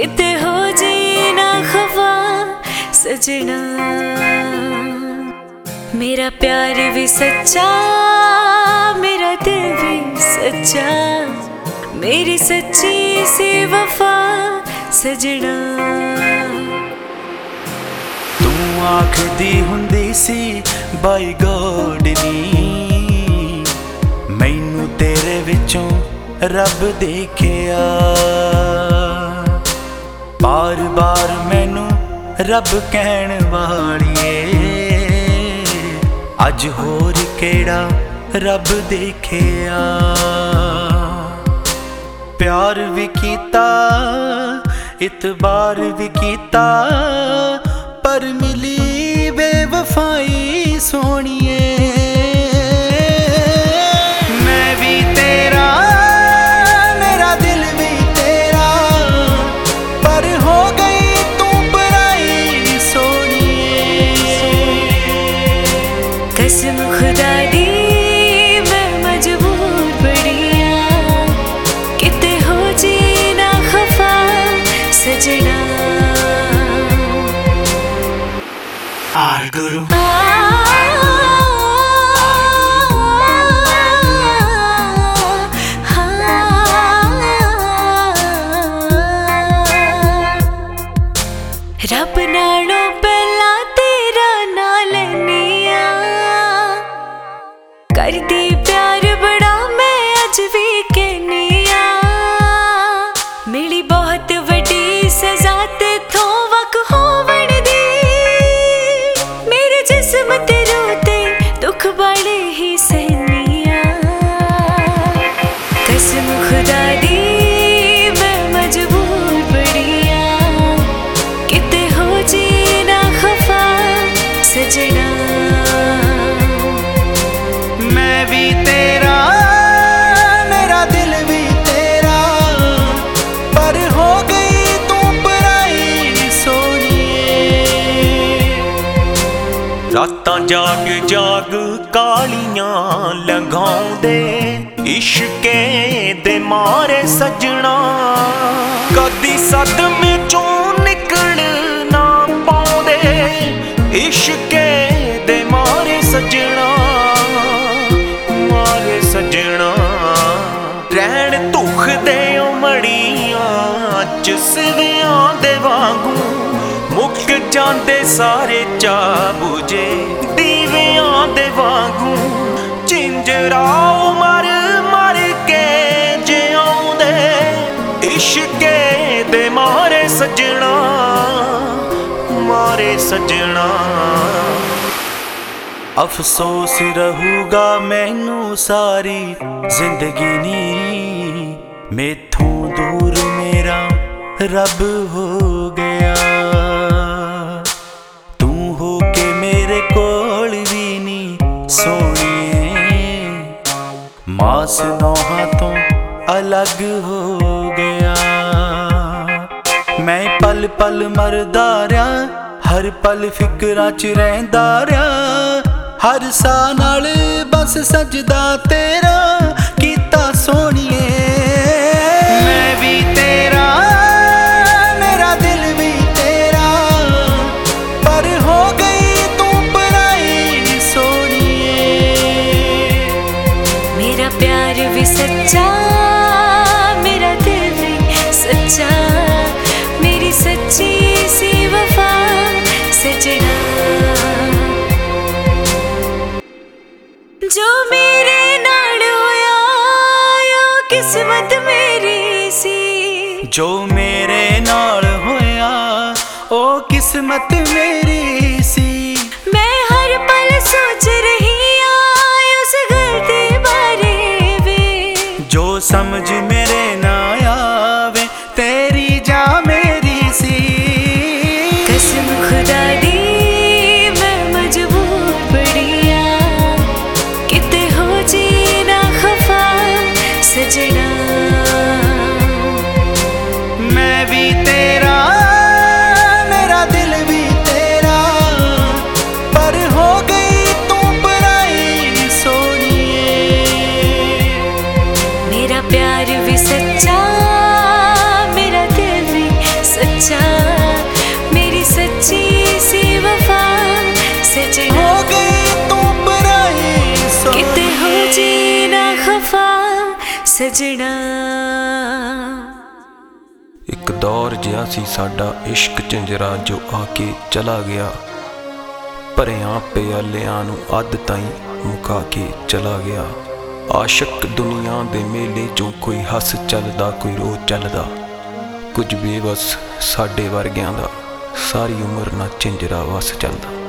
किते हो जी ना खफा सजना। मेरा प्यार भी सच्चा, मेरा दिल भी सच्चा, मेरी सच्ची सी वफा सजना। तू आखदी हुंदी सी बाई गॉड नी, मैनू तेरे विचों रब देखिया। बार बार मैनू रब कहण वालिए, अज होर केड़ा रब देखिया। प्यार भी कीता इतबार भी कीता, पर मिली बेवफाई सोनिए। मैं भी तेरा मेरा दिल भी तेरा, पर हो गई तू पराई सोनिए। कसम खुदा दी मैं मजबूर बड़िया, किते हो जी ना खफा सजना। गुरु रब नालों पहला तेरा ना लैनिया, करदी प्यार बड़ा मैं अज भी कहनिया। मिली बहुत वड्डी सजा तेथों वक होवण दी, मेरे जिस्म ते रोते दुख बड़े ही सहनिया। कसम खुदा दी मैं मजबूर बड़िया, किते हो जी ना खफा सजना। मैं भी तेरा मेरा दिल भी तेरा, पर हो गई तू पराई सोनिए। रातां जाग जाग कालियां लंघाउंदे, इश्के दे मारे सजना। कदी सदमे चों निकल ना पाउंदे, इश्के दे मारे सजना, मारे सजना। रैण धुख दे मड़ियां चुसवियां दे वांगू, मुक जांदे सारे चा बुझे दीवियां दे वांगू। झिंजराओ मर मर के जिउंदे, इश्के दे मारे सजना, मारे सजना। अफसोस रहूगा मैनू सारी जिंदगी नी, मैथों दूर मेरा रब हो गया। तू हो के मेरे कोल भी नी सोनिए, मास नौहां तो अलग हो गया। मैं पल पल मरदा रहा, हर पल फिकरां च रहिंदा रहा। हर सा नाल बस सजदा तेरा कीता सोनिए। मैं भी तेरा मेरा दिल भी तेरा, पर हो गई तू पराई सोनिए। मेरा प्यार भी सच्चा, मेरा दिल भी सच्चा, मेरी सच्ची सी वफा सजना। जो मेरे नाल होया ओ किस्मत मेरी सी, जो मेरे नाल होया ओ किस्मत मेरी सी। मैं हर पल सोच रही उस गलती बारे वे, जो समझ मेरे ना आवे तेरी जा मेरी सी। कसम खुदा दी मैं मजबूर बड़िया, किते हो जी ना खफा सजना। मैं भी तेरा मेरा दिल भी तेरा, पर हो गई तू पराई सोनिए। मेरा प्यार भी सच्चा, मेरा दिल भी ਵਫਾ ਸਜਣਾ। ਇੱਕ ਦੌਰ ਜਿਹਾ ਸੀ ਸਾਡਾ ਇਸ਼ਕ ਝੰਜਰਾ ਜੋ ਆ ਕੇ ਚਲਾ ਗਿਆ, ਭਰਿਆਂ ਪਿਆਲਿਆਂ ਨੂੰ ਅੱਧ ਤਾਈਂ ਮੁਕਾ ਕੇ ਚਲਾ ਗਿਆ। ਆਸ਼ਕ ਦੁਨੀਆ ਦੇ ਮੇਲੇ 'ਚੋਂ ਕੋਈ ਹੱਸ ਚੱਲਦਾ ਕੋਈ ਰੋ ਚੱਲਦਾ, ਕੁਝ ਬੇਵਸ ਸਾਡੇ ਵਰਗਿਆਂ ਦਾ ਸਾਰੀ ਉਮਰ ਨਾ ਝੰਜਰਾ ਵਸ ਚੱਲਦਾ।